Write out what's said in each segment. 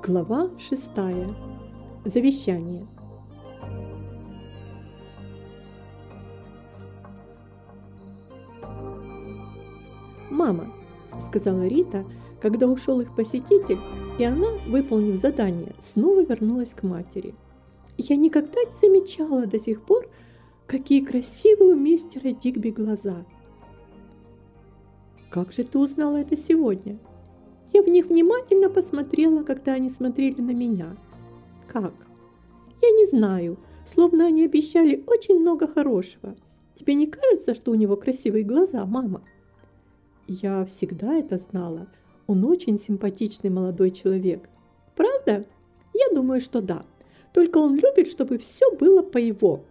Глава 6. Завещание. «Мама», — сказала Рита, когда ушел их посетитель, и она, выполнив задание, снова вернулась к матери. «Я никогда не замечала до сих пор, какие красивые у мистера Дигби глаза». «Как же ты узнала это сегодня?» «Я в них внимательно посмотрела, когда они смотрели на меня». «Как?» «Я не знаю, словно они обещали очень много хорошего. Тебе не кажется, что у него красивые глаза, мама?» «Я всегда это знала. Он очень симпатичный молодой человек». «Правда? Я думаю, что да. Только он любит, чтобы все было по его».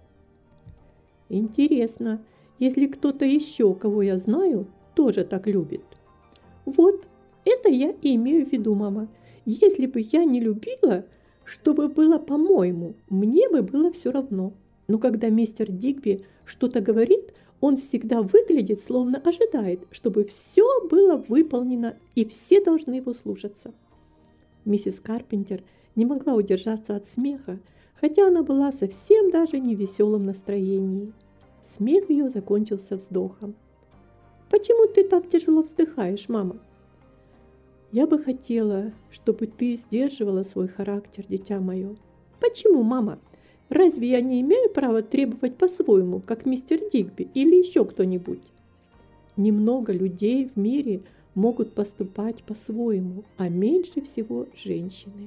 «Интересно, если кто-то еще, кого я знаю, тоже так любит?» «Вот, это я и имею в виду, мама. Если бы я не любила, чтобы было по-моему, мне бы было все равно. Но когда мистер Дигби что-то говорит, он всегда выглядит, словно ожидает, чтобы все было выполнено, и все должны его слушаться». Миссис Карпентер не могла удержаться от смеха, хотя она была совсем даже не в веселом настроении. Смех ее закончился вздохом. «Почему ты так тяжело вздыхаешь, мама?» «Я бы хотела, чтобы ты сдерживала свой характер, дитя мое». «Почему, мама? Разве я не имею права требовать по-своему, как мистер Дигби или еще кто-нибудь?» «Немного людей в мире могут поступать по-своему, а меньше всего женщины».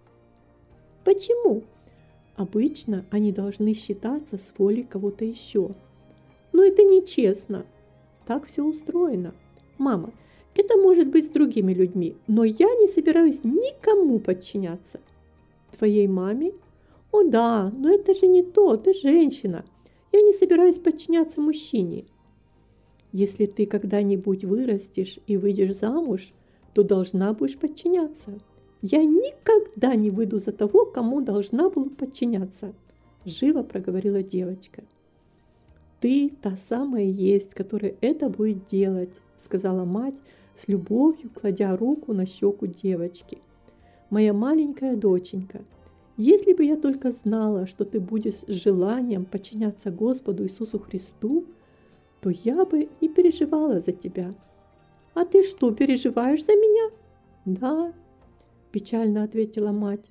«Почему?» «Обычно они должны считаться с волей кого-то еще». «Но это нечестно». «Так все устроено. Мама, это может быть с другими людьми, но я не собираюсь никому подчиняться». «Твоей маме?» «О да, но это же не то, ты женщина. Я не собираюсь подчиняться мужчине». «Если ты когда-нибудь вырастешь и выйдешь замуж, то должна будешь подчиняться». «Я никогда не выйду за того, кому должна была подчиняться», – живо проговорила девочка. «Ты та самая есть, которая это будет делать», – сказала мать, с любовью кладя руку на щеку девочки. «Моя маленькая доченька, если бы я только знала, что ты будешь с желанием подчиняться Господу Иисусу Христу, то я бы и переживала за тебя». «А ты что, переживаешь за меня?» «Да», – печально ответила мать.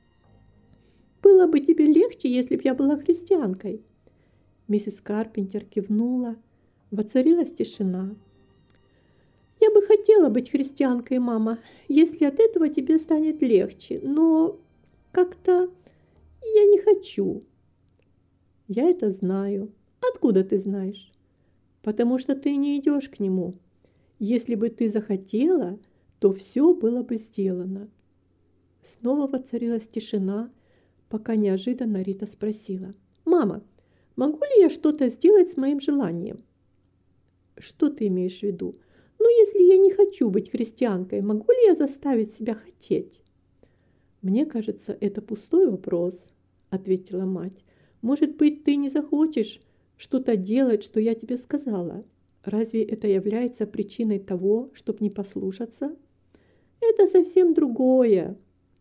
«Было бы тебе легче, если бы я была христианкой». Миссис Карпентер кивнула. Воцарилась тишина. «Я бы хотела быть христианкой, мама, если от этого тебе станет легче, но как-то я не хочу». «Я это знаю». «Откуда ты знаешь?» «Потому что ты не идешь к нему. Если бы ты захотела, то все было бы сделано». Снова воцарилась тишина, пока неожиданно Рита спросила: «Мама, могу ли я что-то сделать с моим желанием?» «Что ты имеешь в виду?» «Ну, если я не хочу быть христианкой, могу ли я заставить себя хотеть?» «Мне кажется, это пустой вопрос», – ответила мать. «Может быть, ты не захочешь что-то делать, что я тебе сказала? Разве это является причиной того, чтобы не послушаться?» «Это совсем другое».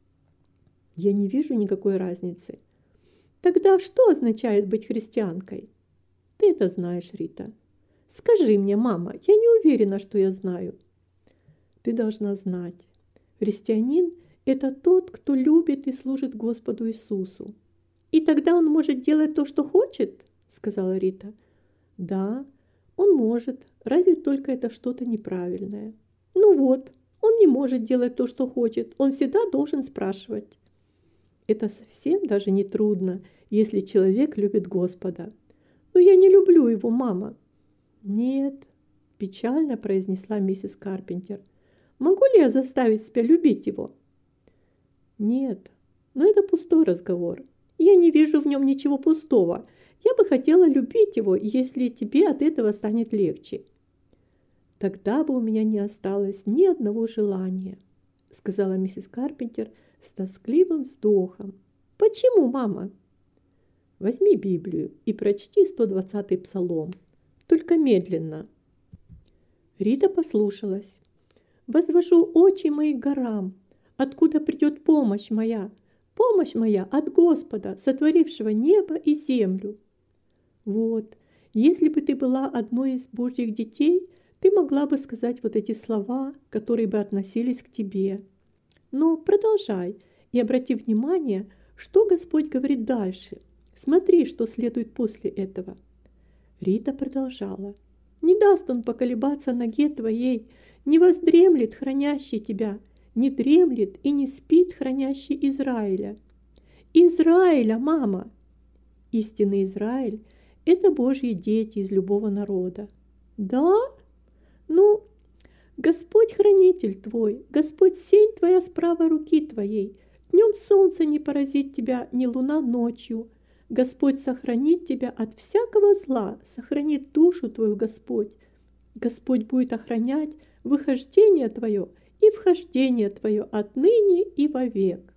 «Я не вижу никакой разницы». «Тогда что означает быть христианкой?» «Ты это знаешь, Рита». «Скажи мне, мама, я не уверена, что я знаю». «Ты должна знать. Христианин – это тот, кто любит и служит Господу Иисусу». «И тогда он может делать то, что хочет?» – сказала Рита. «Да, он может, разве только это что-то неправильное». «Ну вот, он не может делать то, что хочет, он всегда должен спрашивать». «Это совсем даже не трудно, если человек любит Господа». «Но я не люблю его, мама». «Нет», – печально произнесла миссис Карпентер. «Могу ли я заставить себя любить его?» «Нет, но это пустой разговор. Я не вижу в нем ничего пустого. Я бы хотела любить его, если тебе от этого станет легче». «Тогда бы у меня не осталось ни одного желания», – сказала миссис Карпентер с тоскливым вздохом. «Почему, мама?» «Возьми Библию и прочти 120-й псалом. Только медленно». Рита послушалась. «Возвожу очи мои к горам. откуда придет помощь моя. Помощь моя от Господа, сотворившего небо и землю. Вот, если бы ты была одной из Божьих детей, ты могла бы сказать вот эти слова, которые бы относились к тебе. Но продолжай и обрати внимание, что Господь говорит дальше. Смотри, что следует после этого. Рита продолжала. Не даст он поколебаться ноге твоей, не воздремлет хранящий тебя, не дремлет и не спит хранящий Израиля. Израиля, мама! Истинный Израиль – это Божьи дети из любого народа. Да? Ну, Господь хранитель твой, Господь сень твоя с правой руки твоей. Днем солнце не поразит тебя, ни луна ночью. Господь сохранит тебя от всякого зла, сохранит душу твою Господь. Господь будет охранять выхождение твое и вхождение твое отныне и вовек.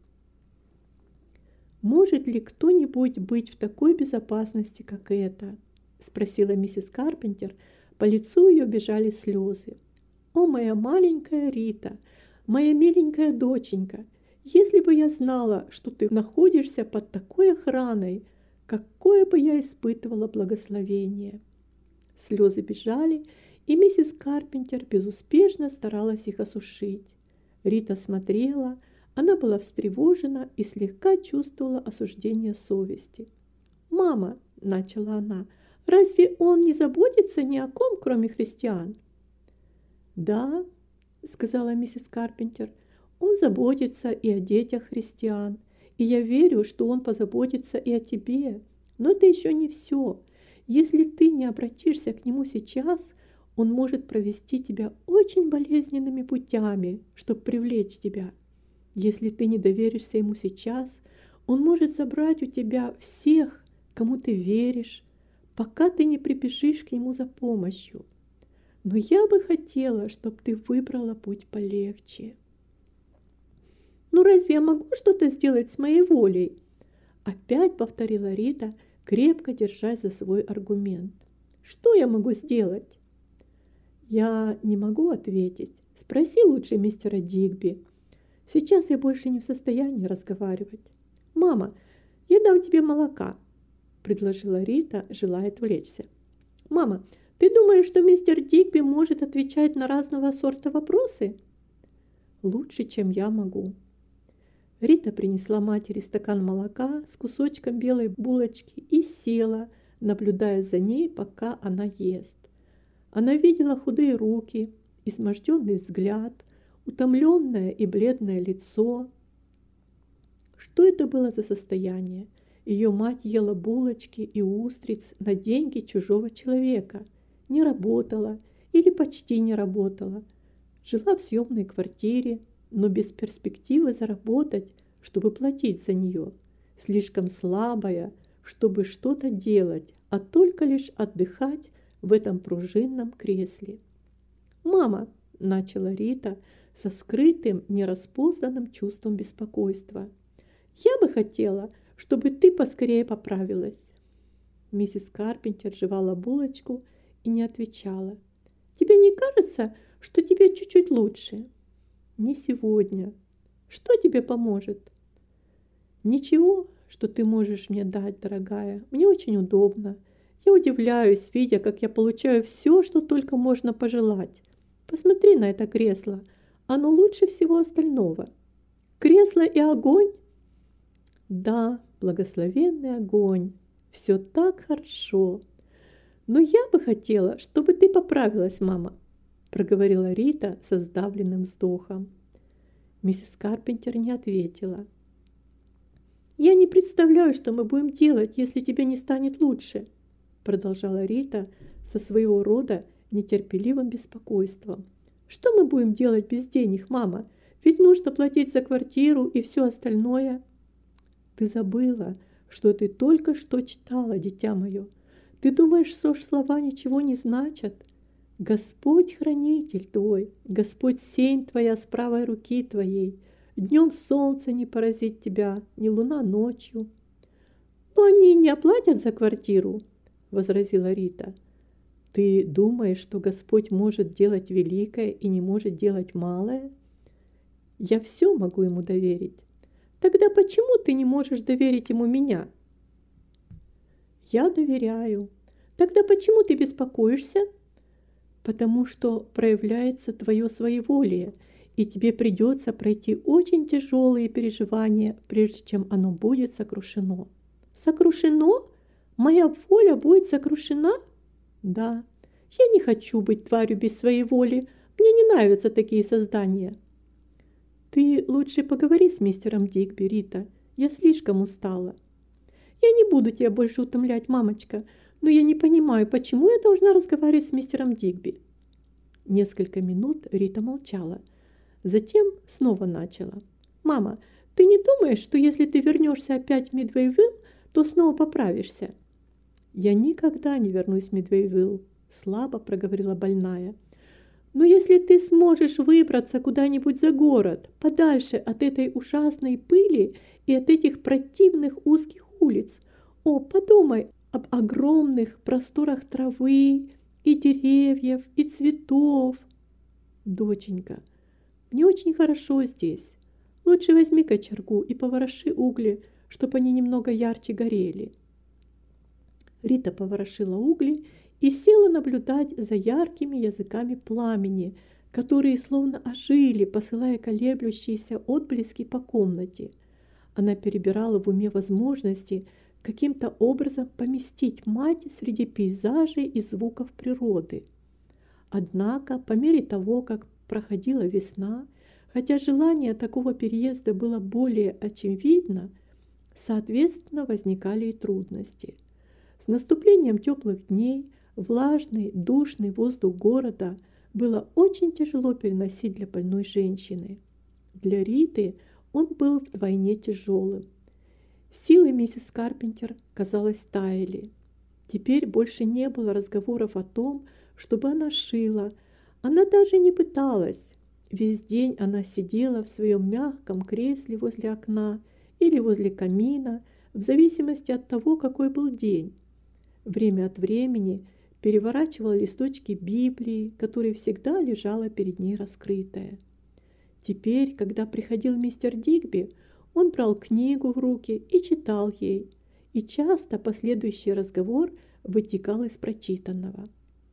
«Может ли кто-нибудь быть в такой безопасности, как это?» – спросила миссис Карпентер. По лицу ее бежали слезы. «О, моя маленькая Рита, моя миленькая доченька, если бы я знала, что ты находишься под такой охраной, какое бы я испытывала благословение!» Слезы бежали, и миссис Карпентер безуспешно старалась их осушить. Рита смотрела, она была встревожена и слегка чувствовала осуждение совести. «Мама», – начала она, – «разве он не заботится ни о ком, кроме христиан?» «Да», – сказала миссис Карпентер, – «он заботится и о детях христиан, и я верю, что он позаботится и о тебе. Но это еще не все. Если ты не обратишься к нему сейчас, он может провести тебя очень болезненными путями, чтобы привлечь тебя. Если ты не доверишься ему сейчас, он может забрать у тебя всех, кому ты веришь, пока ты не прибежишь к нему за помощью. Но я бы хотела, чтобы ты выбрала путь полегче». «Ну разве я могу что-то сделать с моей волей?» Опять повторила Рита, крепко держась за свой аргумент. «Что я могу сделать?» «Я не могу ответить. Спроси лучше мистера Дигби. Сейчас я больше не в состоянии разговаривать». «Мама, я дам тебе молока», – предложила Рита, желая отвлечься. «Мама, ты думаешь, что мистер Дигби может отвечать на разного сорта вопросы?» «Лучше, чем я могу». Рита принесла матери стакан молока с кусочком белой булочки и села, наблюдая за ней, пока она ест. Она видела худые руки, изможденный взгляд, утомленное и бледное лицо. Что это было за состояние? Ее мать ела булочки и устриц на деньги чужого человека, не работала или почти не работала, жила в съемной квартире, но без перспективы заработать, чтобы платить за нее, слишком слабая, чтобы что-то делать, а только лишь отдыхать в этом пружинном кресле. «Мама», – начала Рита со скрытым, нераспознанным чувством беспокойства, – «я бы хотела, чтобы ты поскорее поправилась». Миссис Карпентер жевала булочку и не отвечала. «Тебе не кажется, что тебе чуть-чуть лучше?» «Не сегодня. Что тебе поможет?» «Ничего, что ты можешь мне дать, дорогая. Мне очень удобно. Я удивляюсь, видя, как я получаю все, что только можно пожелать. Посмотри на это кресло. Оно лучше всего остального. Кресло и огонь?» «Да, благословенный огонь. Все так хорошо. Но я бы хотела, чтобы ты поправилась, мама», проговорила Рита со сдавленным вздохом. Миссис Карпентер не ответила. «Я не представляю, что мы будем делать, если тебе не станет лучше», продолжала Рита со своего рода нетерпеливым беспокойством. «Что мы будем делать без денег, мама? Ведь нужно платить за квартиру и все остальное». «Ты забыла, что ты только что читала, дитя мое. Ты думаешь, что слова ничего не значат? Господь хранитель твой, Господь сень твоя с правой руки твоей. Днем солнце не поразит тебя, ни луна ночью». «Но они не оплатят за квартиру», – возразила Рита. «Ты думаешь, что Господь может делать великое и не может делать малое? Я все могу ему доверить. Тогда почему ты не можешь доверить ему меня? Я доверяю. Тогда почему ты беспокоишься? Потому что проявляется твое своеволие, и тебе придется пройти очень тяжелые переживания, прежде чем оно будет сокрушено. Сокрушено? Моя воля будет сокрушена? Да. Я не хочу быть тварью без своей воли. Мне не нравятся такие создания. Ты лучше поговори с мистером Дигби, Рита. Я слишком устала. Я не буду тебя больше утомлять, мамочка, но я не понимаю, почему я должна разговаривать с мистером Дигби. Несколько минут Рита молчала. Затем снова начала. Мама, ты не думаешь, что если ты вернешься опять в Мидвейвилл, то снова поправишься? Я никогда не вернусь в Мидвейвилл, слабо проговорила больная. Но если ты сможешь выбраться куда-нибудь за город, подальше от этой ужасной пыли и от этих противных узких улиц, подумай об огромных просторах травы и деревьев, и цветов. Доченька, мне очень хорошо здесь. Лучше возьми кочергу и повороши угли, чтобы они немного ярче горели. Рита поворошила угли и села наблюдать за яркими языками пламени, которые словно ожили, посылая колеблющиеся отблески по комнате. Она перебирала в уме возможности каким-то образом поместить мать среди пейзажей и звуков природы. Однако, по мере того, как проходила весна, хотя желание такого переезда было более очевидно, соответственно, возникали и трудности. С наступлением теплых дней влажный, душный воздух города было очень тяжело переносить для больной женщины. Для Риты он был вдвойне тяжелым. Силы миссис Карпентер, казалось, таяли. Теперь больше не было разговоров о том, чтобы она шила. Она даже не пыталась. Весь день она сидела в своем мягком кресле возле окна или возле камина, в зависимости от того, какой был день. Время от времени переворачивала листочки Библии, которая всегда лежала перед ней раскрытая. Теперь, когда приходил мистер Дигби, он брал книгу в руки и читал ей, и часто последующий разговор вытекал из прочитанного.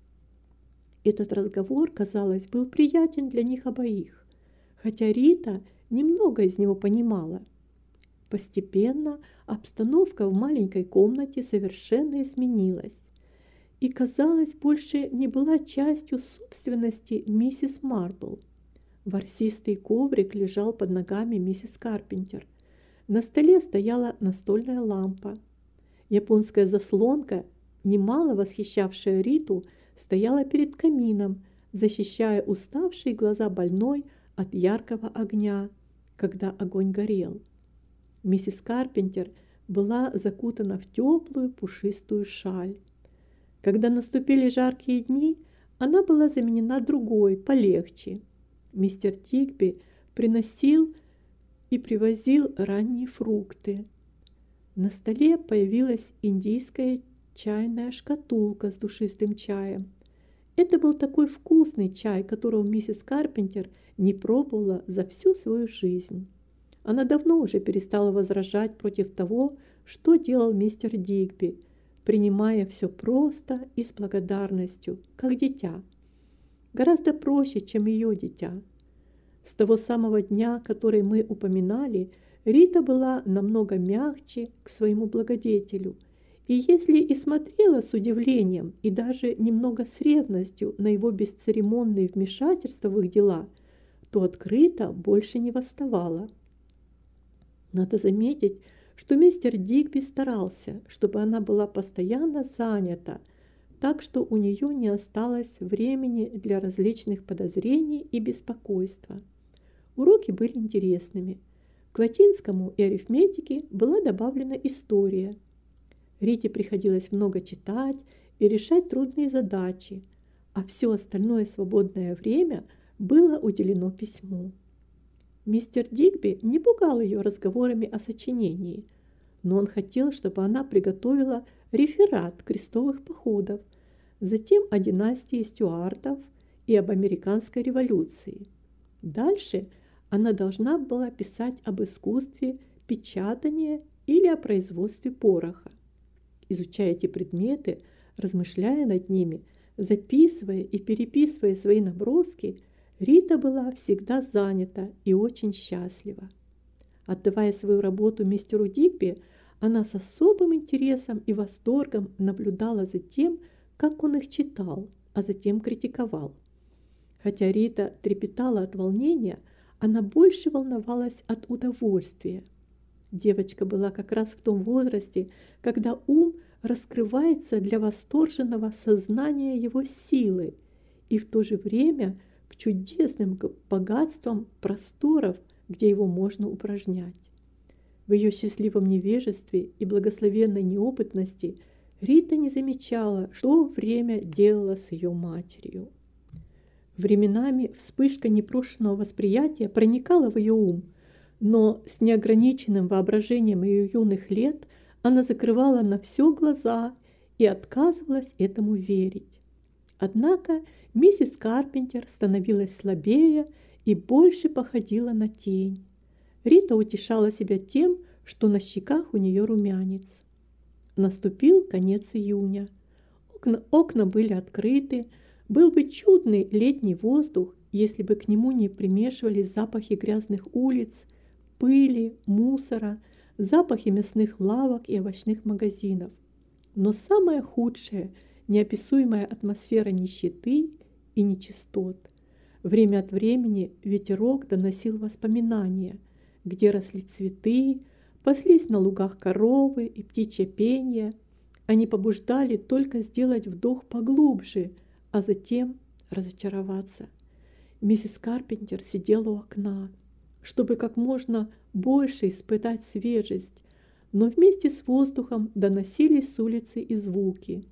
Этот разговор, казалось, был приятен для них обоих, хотя Рита немного из него понимала. Постепенно обстановка в маленькой комнате совершенно изменилась и, казалось, больше не была частью собственности миссис Марпл. Ворсистый коврик лежал под ногами миссис Карпентер. На столе стояла настольная лампа. Японская заслонка, немало восхищавшая Риту, стояла перед камином, защищая уставшие глаза больной от яркого огня, когда огонь горел. Миссис Карпентер была закутана в теплую пушистую шаль. Когда наступили жаркие дни, она была заменена другой, полегче. Мистер Дигби приносил и привозил ранние фрукты. На столе появилась индийская чайная шкатулка с душистым чаем. Это был такой вкусный чай, которого миссис Карпентер не пробовала за всю свою жизнь. Она давно уже перестала возражать против того, что делал мистер Дигби, принимая все просто и с благодарностью, как дитя. Гораздо проще, чем ее дитя. С того самого дня, который мы упоминали, Рита была намного мягче к своему благодетелю, и если и смотрела с удивлением и даже немного с ревностью на его бесцеремонные вмешательства в их дела, то открыто больше не восставала. Надо заметить, что мистер Дигби старался, чтобы она была постоянно занята, так что у нее не осталось времени для различных подозрений и беспокойства. Уроки были интересными. К латинскому и арифметике была добавлена история. Рите приходилось много читать и решать трудные задачи, а все остальное свободное время было уделено письму. Мистер Дигби не пугал ее разговорами о сочинении, но он хотел, чтобы она приготовила реферат крестовых походов, затем о династии Стюартов и об американской революции. Дальше Она должна была писать об искусстве печатания или о производстве пороха. Изучая эти предметы, размышляя над ними, записывая и переписывая свои наброски, Рита была всегда занята и очень счастлива. Отдавая свою работу мистеру Дигби, она с особым интересом и восторгом наблюдала за тем, как он их читал, а затем критиковал. Хотя Рита трепетала от волнения, она больше волновалась от удовольствия. Девочка была как раз в том возрасте, когда ум раскрывается для восторженного сознания его силы и в то же время к чудесным богатствам просторов, где его можно упражнять. В ее счастливом невежестве и благословенной неопытности Рита не замечала, что время делало с ее матерью. Временами вспышка непрошенного восприятия проникала в ее ум, но с неограниченным воображением ее юных лет она закрывала на все глаза и отказывалась этому верить. Однако миссис Карпентер становилась слабее и больше походила на тень. Рита утешала себя тем, что на щеках у нее румянец. Наступил конец июня. Окна были открыты. Был бы чудный летний воздух, если бы к нему не примешивались запахи грязных улиц, пыли, мусора, запахи мясных лавок и овощных магазинов. Но самое худшее – неописуемая атмосфера нищеты и нечистот. Время от времени ветерок доносил воспоминания, где росли цветы, паслись на лугах коровы и птичье пение. Они побуждали только сделать вдох поглубже, а затем разочароваться. Миссис Карпентер сидела у окна, чтобы как можно больше испытать свежесть, но вместе с воздухом доносились с улицы и звуки.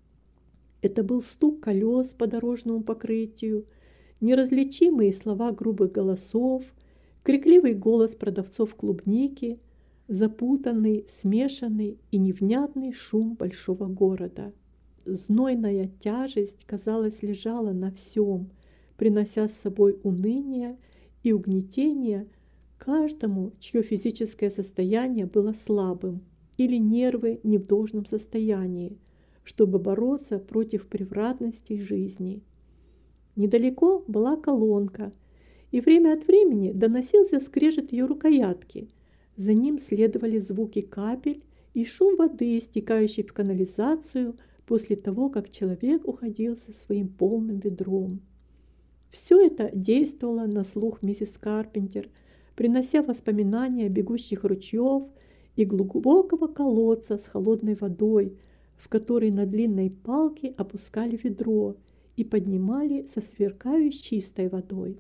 Это был стук колес по дорожному покрытию, неразличимые слова грубых голосов, крикливый голос продавцов клубники, запутанный, смешанный и невнятный шум большого города. Знойная тяжесть, казалось, лежала на всем, принося с собой уныние и угнетение каждому, чье физическое состояние было слабым или нервы не в должном состоянии, чтобы бороться против превратностей жизни. Недалеко была колонка, и время от времени доносился скрежет ее рукоятки. За ним следовали звуки капель и шум воды, стекающей в канализацию после того, как человек уходил со своим полным ведром. Все это действовало на слух миссис Карпентер, принося воспоминания бегущих ручьев и глубокого колодца с холодной водой, в который на длинной палке опускали ведро и поднимали со сверкающей чистой водой.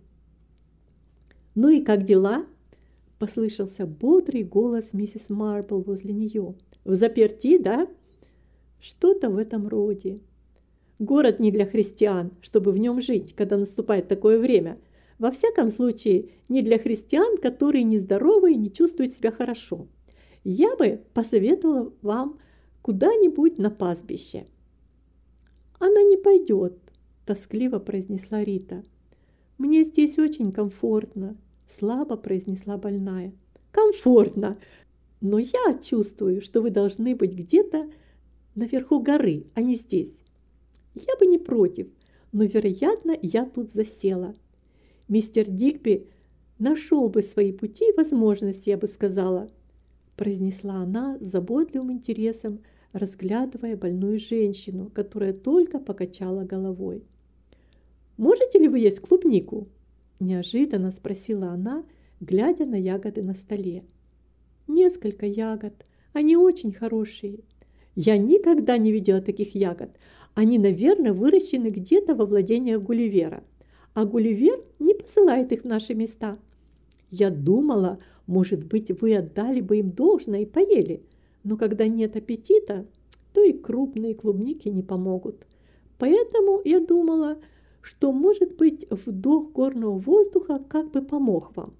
«Ну и как дела?» – послышался бодрый голос миссис Марпл возле нее. «Взаперти, да?» «Что-то в этом роде. Город не для христиан, чтобы в нем жить, когда наступает такое время. Во всяком случае, не для христиан, которые нездоровы и не чувствуют себя хорошо. Я бы посоветовала вам куда-нибудь на пастбище». «Она не пойдет», – тоскливо произнесла Рита. «Мне здесь очень комфортно», – слабо произнесла больная. «Комфортно, но я чувствую, что вы должны быть где-то наверху горы, а не здесь. Я бы не против, но, вероятно, я тут засела. Мистер Дигби нашел бы свои пути и возможности, я бы сказала», – произнесла она с заботливым интересом, разглядывая больную женщину, которая только покачала головой. «Можете ли вы есть клубнику?» – неожиданно спросила она, глядя на ягоды на столе. «Несколько ягод. Они очень хорошие. Я никогда не видела таких ягод. Они, наверное, выращены где-то во владениях Гулливера. А Гулливер не посылает их в наши места. Я думала, может быть, вы отдали бы им должное и поели. Но когда нет аппетита, то и крупные клубники не помогут. Поэтому я думала, что, может быть, вдох горного воздуха как бы помог вам».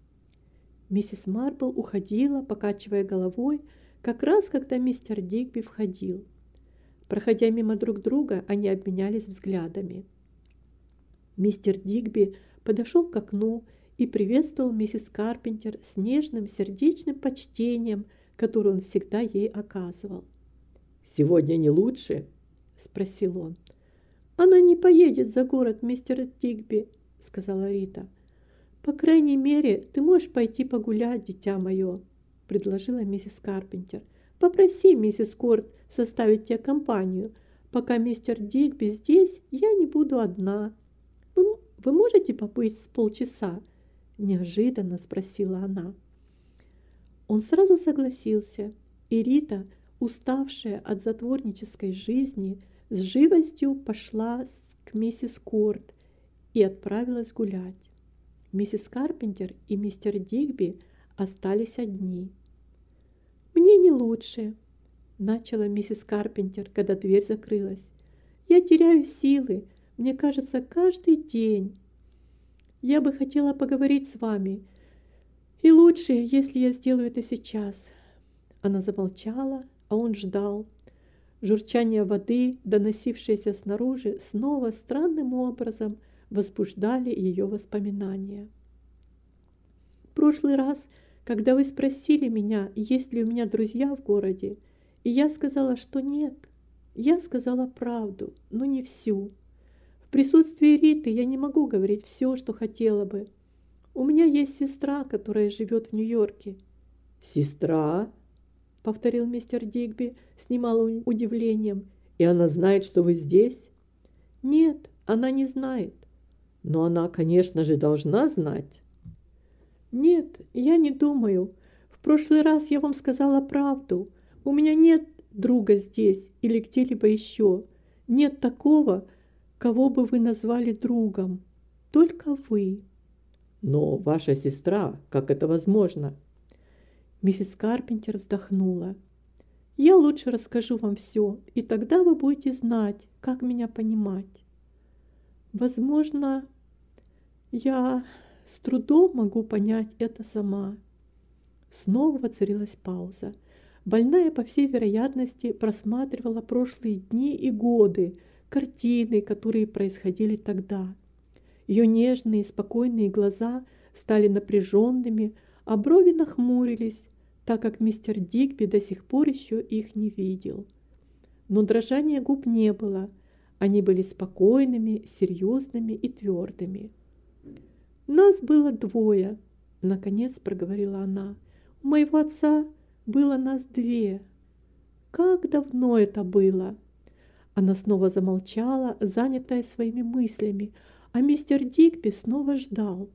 Миссис Марпл уходила, покачивая головой, как раз когда мистер Дигби входил. Проходя мимо друг друга, они обменялись взглядами. Мистер Дигби подошел к окну и приветствовал миссис Карпентер с нежным сердечным почтением, которое он всегда ей оказывал. «Сегодня не лучше?» – спросил он. «Она не поедет за город, мистер Дигби», – сказала Рита. «По крайней мере, ты можешь пойти погулять, дитя мое», – предложила миссис Карпентер. «Попроси миссис Корт составить тебе компанию. Пока мистер Дигби здесь, я не буду одна. Вы можете побыть с полчаса?» – неожиданно спросила она. Он сразу согласился, и Рита, уставшая от затворнической жизни, с живостью пошла к миссис Корт и отправилась гулять. Миссис Карпентер и мистер Дигби остались одни. «Мне не лучше», – начала миссис Карпентер, когда дверь закрылась. «Я теряю силы, мне кажется, каждый день. Я бы хотела поговорить с вами, и лучше, если я сделаю это сейчас». Она замолчала, а он ждал. Журчание воды, доносившееся снаружи, снова странным образом возбуждали ее воспоминания. «В прошлый раз, когда вы спросили меня, есть ли у меня друзья в городе, и я сказала, что нет, я сказала правду, но не всю. В присутствии Риты я не могу говорить все, что хотела бы. У меня есть сестра, которая живет в Нью-Йорке». «Сестра?» – повторил мистер Дигби с немалым удивлением. «И она знает, что вы здесь?» «Нет, она не знает». «Но она, конечно же, должна знать». «Нет, я не думаю. В прошлый раз я вам сказала правду. У меня нет друга здесь или где-либо еще. Нет такого, кого бы вы назвали другом. Только вы». «Но ваша сестра, как это возможно?» Миссис Карпентер вздохнула. «Я лучше расскажу вам все, и тогда вы будете знать, как меня понимать. Возможно, я с трудом могу понять это сама». Снова воцарилась пауза. Больная, по всей вероятности, просматривала прошлые дни и годы, картины, которые происходили тогда. Ее нежные, спокойные глаза стали напряженными, а брови нахмурились, так как мистер Дигби до сих пор еще их не видел. Но дрожания губ не было, они были спокойными, серьезными и твердыми. «Нас было двое», — наконец проговорила она. «У моего отца было нас две. Как давно это было?» Она снова замолчала, занятая своими мыслями, а мистер Дигби снова ждал.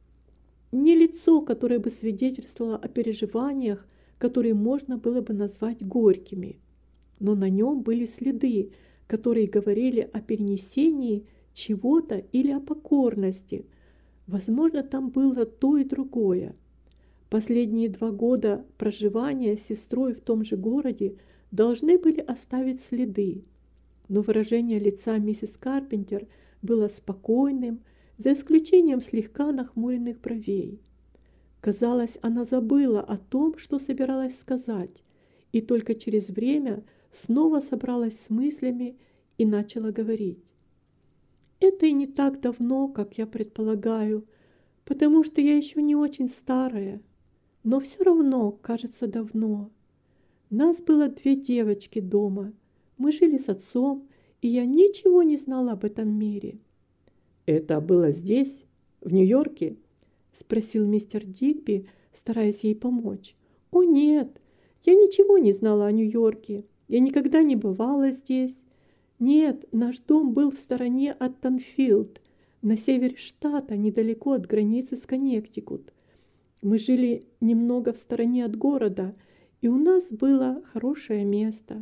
Не лицо, которое бы свидетельствовало о переживаниях, которые можно было бы назвать горькими, но на нем были следы, которые говорили о перенесении чего-то или о покорности. Возможно, там было то и другое. Последние 2 года проживания с сестрой в том же городе должны были оставить следы, но выражение лица миссис Карпентер было спокойным, за исключением слегка нахмуренных бровей. Казалось, она забыла о том, что собиралась сказать, и только через время снова собралась с мыслями и начала говорить. «Это и не так давно, как я предполагаю, потому что я еще не очень старая, но все равно кажется давно. Нас было 2 девочки дома, мы жили с отцом, и я ничего не знала об этом мире». «Это было здесь, в Нью-Йорке?» – спросил мистер Дигби, стараясь ей помочь. «О, нет, я ничего не знала о Нью-Йорке. Я никогда не бывала здесь. Нет, наш дом был в стороне от Танфилд, на севере штата, недалеко от границы с Коннектикут. Мы жили немного в стороне от города, и у нас было хорошее место.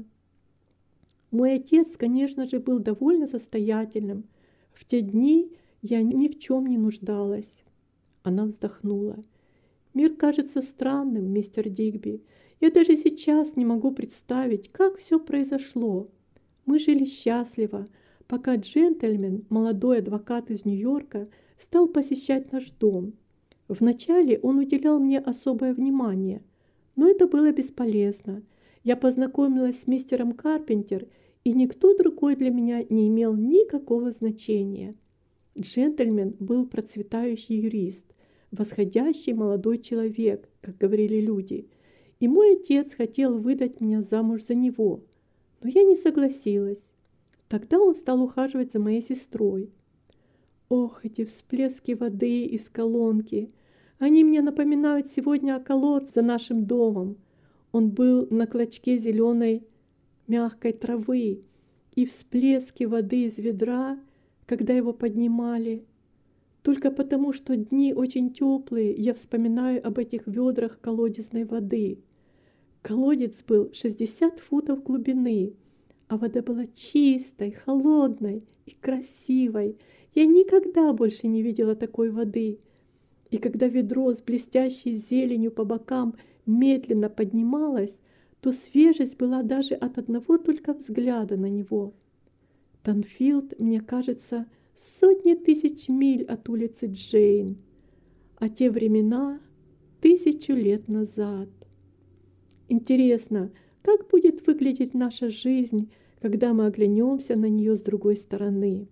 Мой отец, конечно же, был довольно состоятельным. В те дни я ни в чем не нуждалась». Она вздохнула. «Мир кажется странным, мистер Дигби. Я даже сейчас не могу представить, как все произошло. Мы жили счастливо, пока джентльмен, молодой адвокат из Нью-Йорка, стал посещать наш дом. Вначале он уделял мне особое внимание, но это было бесполезно. Я познакомилась с мистером Карпентер, и никто другой для меня не имел никакого значения. Джентльмен был процветающий юрист. восходящий молодой человек, как говорили люди. И мой отец хотел выдать меня замуж за него, но я не согласилась. Тогда он стал ухаживать за моей сестрой. Ох, эти всплески воды из колонки! Они мне напоминают сегодня о колодце за нашим домом. Он был на клочке зеленой мягкой травы, и всплески воды из ведра, когда его поднимали. Только потому, что дни очень теплые, я вспоминаю об этих ведрах колодезной воды. Колодец был 60 футов глубины, а вода была чистой, холодной и красивой. Я никогда больше не видела такой воды. И когда ведро с блестящей зеленью по бокам медленно поднималось, то свежесть была даже от одного только взгляда на него. Танфилд, мне кажется, сотни тысяч миль от улицы Джейн, а те времена 1000 лет назад. Интересно, как будет выглядеть наша жизнь, когда мы оглянемся на нее с другой стороны?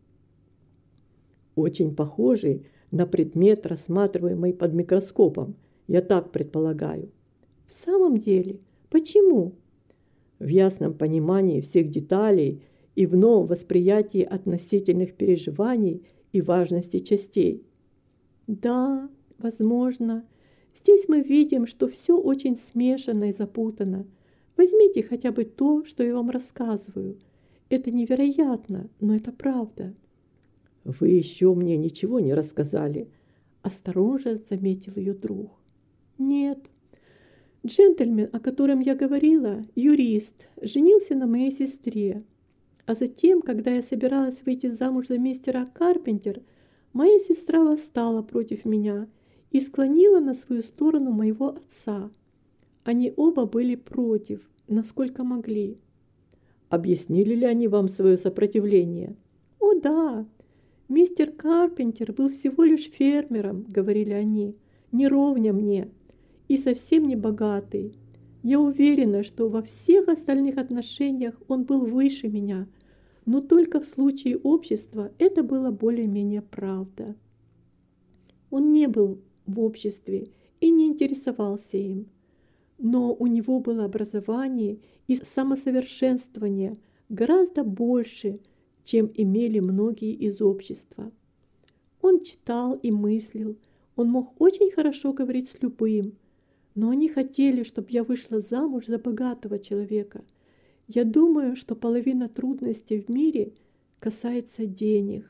Очень похожий на предмет, рассматриваемый под микроскопом, я так предполагаю. В самом деле, почему? В ясном понимании всех деталей и в новом восприятии относительных переживаний и важности частей. Да, возможно. Здесь мы видим, что все очень смешано и запутано. Возьмите хотя бы то, что я вам рассказываю. Это невероятно, но это правда. Вы еще мне ничего не рассказали, осторожно заметил ее друг. Нет. Джентльмен, о котором я говорила, юрист, женился на моей сестре. А затем, когда я собиралась выйти замуж за мистера Карпентер, моя сестра восстала против меня и склонила на свою сторону моего отца. Они оба были против, насколько могли. Объяснили ли они вам свое сопротивление? О, да. Мистер Карпентер был всего лишь фермером, говорили они, не ровня мне, и совсем не богатый. Я уверена, что во всех остальных отношениях он был выше меня, но только в случае общества это было более-менее правда. Он не был в обществе и не интересовался им, но у него было образование и самосовершенствование гораздо больше, чем имели многие из общества. Он читал и мыслил, он мог очень хорошо говорить с любым, но они хотели, чтобы я вышла замуж за богатого человека. Я думаю, что половина трудностей в мире касается денег.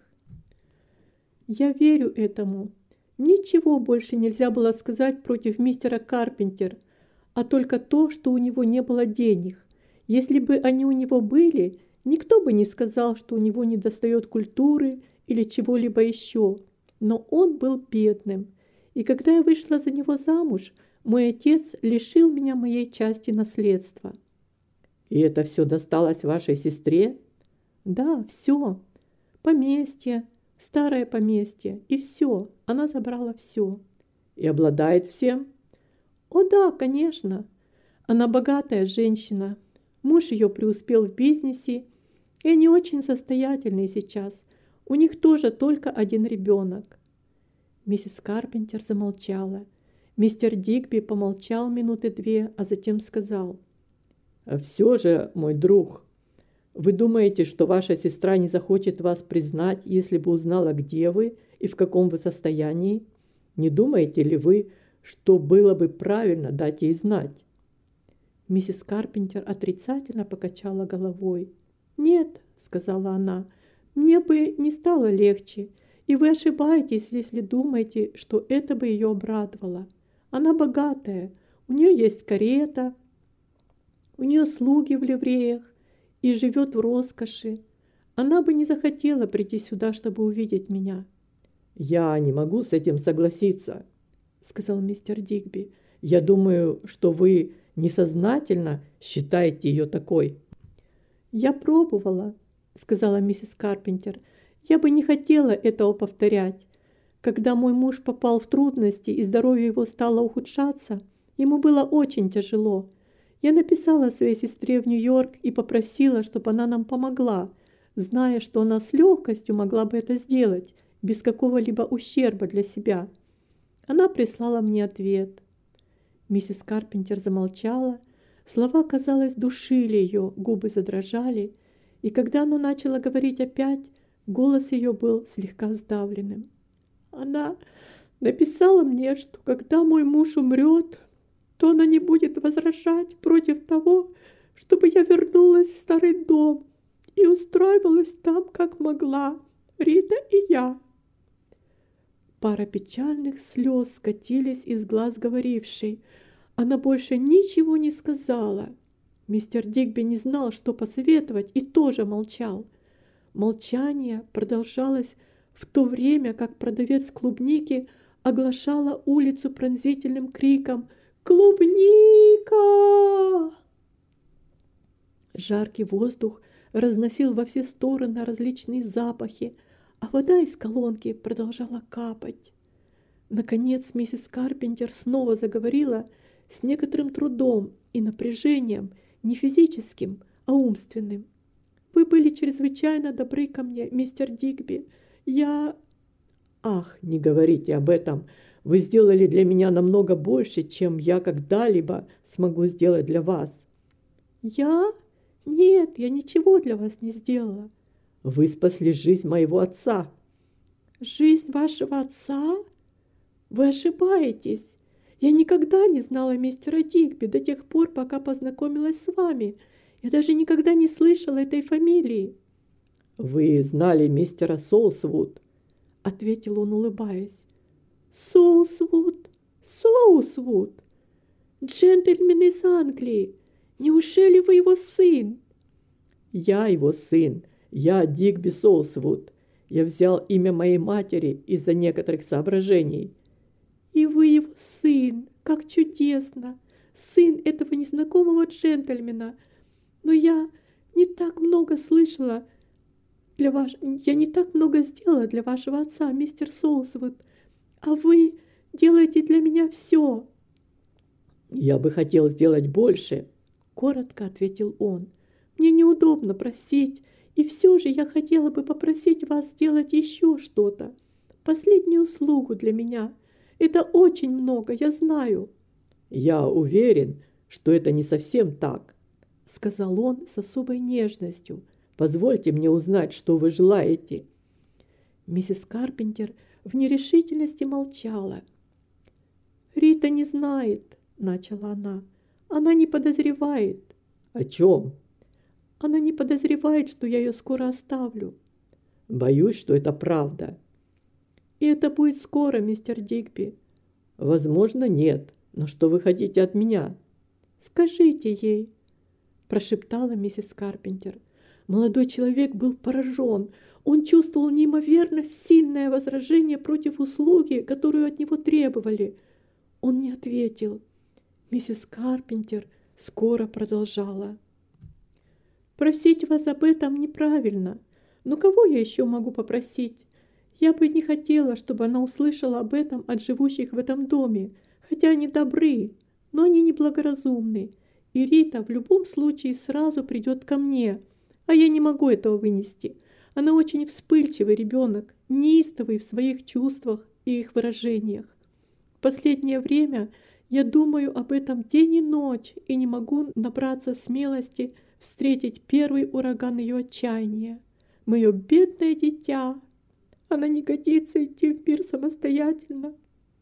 Я верю этому. Ничего больше нельзя было сказать против мистера Карпентер, а только то, что у него не было денег. Если бы они у него были, никто бы не сказал, что у него недостает культуры или чего-либо еще. Но он был бедным, и когда я вышла за него замуж, мой отец лишил меня моей части наследства. И это все досталось вашей сестре? Да, все. Поместье, старое поместье, и все. Она забрала все. И обладает всем? О да, конечно. Она богатая женщина. Муж ее преуспел в бизнесе, и они очень состоятельные сейчас. У них тоже только один ребенок. Миссис Карпентер замолчала. Мистер Дигби помолчал минуты 2, а затем сказал: «Все же, мой друг, вы думаете, что ваша сестра не захочет вас признать, если бы узнала, где вы и в каком вы состоянии? Не думаете ли вы, что было бы правильно дать ей знать?» Миссис Карпентер отрицательно покачала головой. «Нет», — сказала она, — «мне бы не стало легче, и вы ошибаетесь, если думаете, что это бы ее обрадовало. Она богатая, у нее есть карета, у нее слуги в ливреях и живет в роскоши. Она бы не захотела прийти сюда, чтобы увидеть меня». «Я не могу с этим согласиться», — сказал мистер Дигби. «Я думаю, что вы несознательно считаете ее такой». «Я пробовала», — сказала миссис Карпентер. «Я бы не хотела этого повторять. Когда мой муж попал в трудности и здоровье его стало ухудшаться, ему было очень тяжело. Я написала своей сестре в Нью-Йорк и попросила, чтобы она нам помогла, зная, что она с легкостью могла бы это сделать, без какого-либо ущерба для себя. Она прислала мне ответ. Миссис Карпентер замолчала. Слова, казалось, душили ее, губы задрожали. И когда она начала говорить опять, голос ее был слегка сдавленным. Она написала мне, что когда мой муж умрет, то она не будет возражать против того, чтобы я вернулась в старый дом и устраивалась там, как могла, Рита и я. Пара печальных слез скатились из глаз говорившей. Она больше ничего не сказала. Мистер Дигби не знал, что посоветовать, и тоже молчал. Молчание продолжалось в то время, как продавец клубники оглашала улицу пронзительным криком «Клубника!». Жаркий воздух разносил во все стороны различные запахи, а вода из колонки продолжала капать. Наконец миссис Карпентер снова заговорила с некоторым трудом и напряжением, не физическим, а умственным. «Вы были чрезвычайно добры ко мне, мистер Дигби. Я...» «Ах, не говорите об этом. Вы сделали для меня намного больше, чем я когда-либо смогу сделать для вас». «Я? Нет, я ничего для вас не сделала». «Вы спасли жизнь моего отца». «Жизнь вашего отца? Вы ошибаетесь. Я никогда не знала мистера Дигби до тех пор, пока познакомилась с вами. Я даже никогда не слышала этой фамилии». «Вы знали мистера Соусвуд», — ответил он, улыбаясь. «Соусвуд? Соусвуд? Джентльмен из Англии. Неужели вы его сын?» «Я его сын. Я Дигби Соусвуд. Я взял имя моей матери из-за некоторых соображений». «И вы его сын. Как чудесно. Сын этого незнакомого джентльмена. Но я не так много слышала я не так много сделала для вашего отца, мистер Соусвуд. А вы делаете для меня все». «Я бы хотел сделать больше», — коротко ответил он. «Мне неудобно просить, и все же я хотела бы попросить вас сделать еще что-то. Последнюю услугу для меня. Это очень много, я знаю». «Я уверен, что это не совсем так», — сказал он с особой нежностью. «Позвольте мне узнать, что вы желаете». Миссис Карпентер в нерешительности молчала. «Рита не знает», — начала она. «Она не подозревает». «О чем?» «Она не подозревает, что я ее скоро оставлю». «Боюсь, что это правда». «И это будет скоро, мистер Дигби». «Возможно, нет. Но что вы хотите от меня?» «Скажите ей», — прошептала миссис Карпентер. Молодой человек был поражен. Он чувствовал неимоверно сильное возражение против услуги, которую от него требовали. Он не ответил. Миссис Карпентер скоро продолжала. «Просить вас об этом неправильно. Но кого я еще могу попросить? Я бы не хотела, чтобы она услышала об этом от живущих в этом доме, хотя они добры, но они неблагоразумны. И Рита в любом случае сразу придет ко мне, а я не могу этого вынести. Она очень вспыльчивый ребенок, неистовый в своих чувствах и их выражениях. В последнее время я думаю об этом день и ночь и не могу набраться смелости встретить первый ураган ее отчаяния. Мое бедное дитя! Она не годится идти в мир самостоятельно».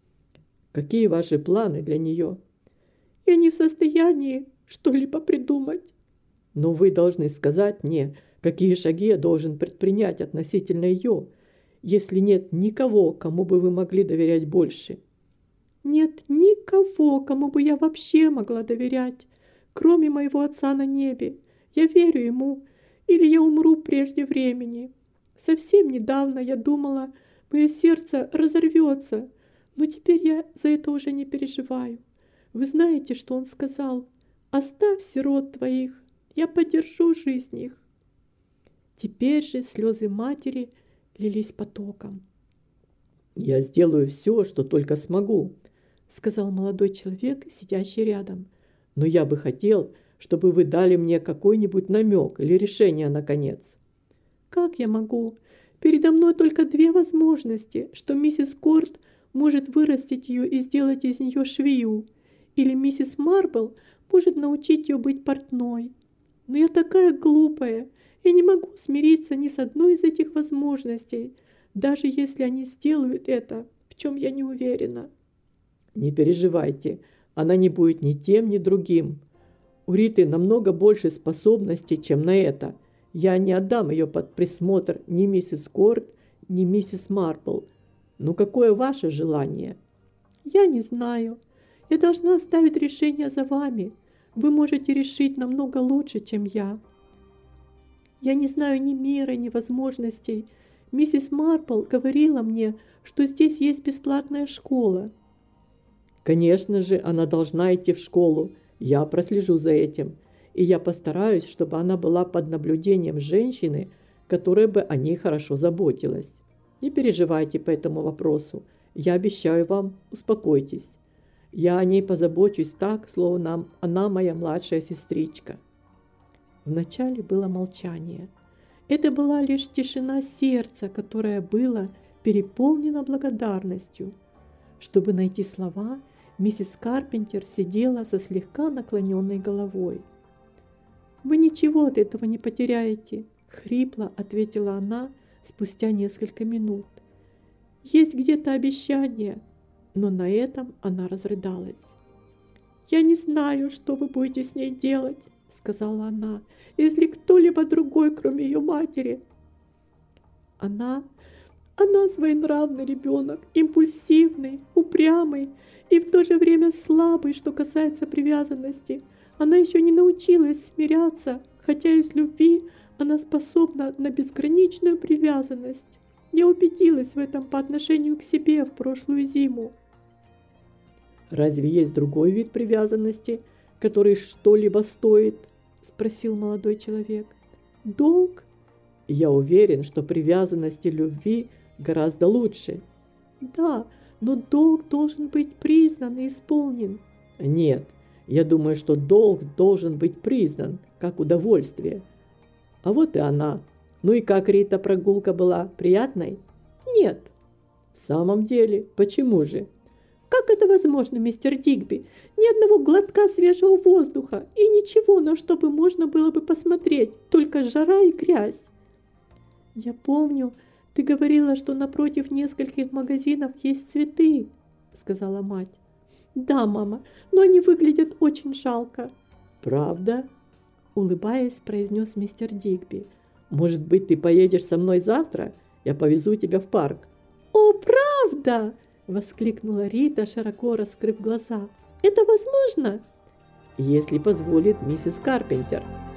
«Какие ваши планы для нее?» «Я не в состоянии что-либо придумать». «Но вы должны сказать мне, какие шаги я должен предпринять относительно ее, если нет никого, кому бы вы могли доверять больше». «Нет никого, кому бы я вообще могла доверять, кроме моего отца на небе. Я верю ему, или я умру прежде времени. Совсем недавно я думала, мое сердце разорвется, но теперь я за это уже не переживаю. Вы знаете, что он сказал? Оставь сирот твоих, я поддержу жизнь их». Теперь же слезы матери лились потоком. «Я сделаю все, что только смогу», — сказал молодой человек, сидящий рядом. «но я бы хотел, чтобы вы дали мне какой-нибудь намек или решение, наконец». «Как я могу? Передо мной только две возможности, что миссис Корт может вырастить ее и сделать из нее швею. Или миссис Марпл может научить ее быть портной. Но я такая глупая, я не могу смириться ни с одной из этих возможностей, даже если они сделают это, в чем я не уверена. Не переживайте, она не будет ни тем, ни другим. У Риты намного больше способностей, чем на это. Я не отдам ее под присмотр ни миссис Корт, ни миссис Марпл. Ну какое ваше желание? Я не знаю. Я должна оставить решение за вами. Вы можете решить намного лучше, чем я. Я не знаю ни мира, ни возможностей. Миссис Марпл говорила мне, что здесь есть бесплатная школа. Конечно же, она должна идти в школу. Я прослежу за этим. И я постараюсь, чтобы она была под наблюдением женщины, которая бы о ней хорошо заботилась. Не переживайте по этому вопросу. Я обещаю вам, успокойтесь. Я о ней позабочусь так, словно она моя младшая сестричка. Вначале было молчание. Это была лишь тишина сердца, которая была переполнена благодарностью. Чтобы найти слова, миссис Карпентер сидела со слегка наклоненной головой. «Вы ничего от этого не потеряете», — хрипло ответила она спустя несколько минут. «Есть где-то обещание», но на этом она разрыдалась. «Я не знаю, что вы будете с ней делать», — сказала она, «если кто-либо другой, кроме ее матери. Она своенравный ребенок, импульсивный, упрямый и в то же время слабый, что касается привязанности. Она еще не научилась смиряться, хотя из любви она способна на безграничную привязанность. Я убедилась в этом по отношению к себе в прошлую зиму». «Разве есть другой вид привязанности, который что-либо стоит?» – спросил молодой человек. «Долг?» «Я уверен, что привязанность и любви гораздо лучше». «Да, но долг должен быть признан и исполнен». «Нет, я думаю, что долг должен быть признан, как удовольствие». «А вот и она. Ну и как, Рита, прогулка была приятной?» «Нет». «В самом деле, почему же?» «Как это возможно, мистер Дигби? Ни одного глотка свежего воздуха и ничего, на что бы можно было бы посмотреть, только жара и грязь». «Я помню, ты говорила, что напротив нескольких магазинов есть цветы», — сказала мать. «Да, мама, но они выглядят очень жалко». «Правда?» — улыбаясь, произнес мистер Дигби. «Может быть, ты поедешь со мной завтра? Я повезу тебя в парк». «О, правда!» — воскликнула Рита, широко раскрыв глаза. «Это возможно?» «Если позволит миссис Карпентер».